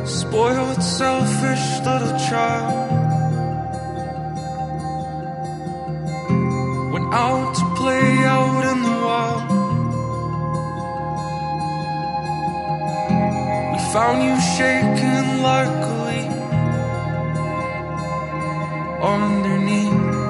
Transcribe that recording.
Spoiled, selfish little child. Went out to play out in the wild. We found you shaking like a leaf underneath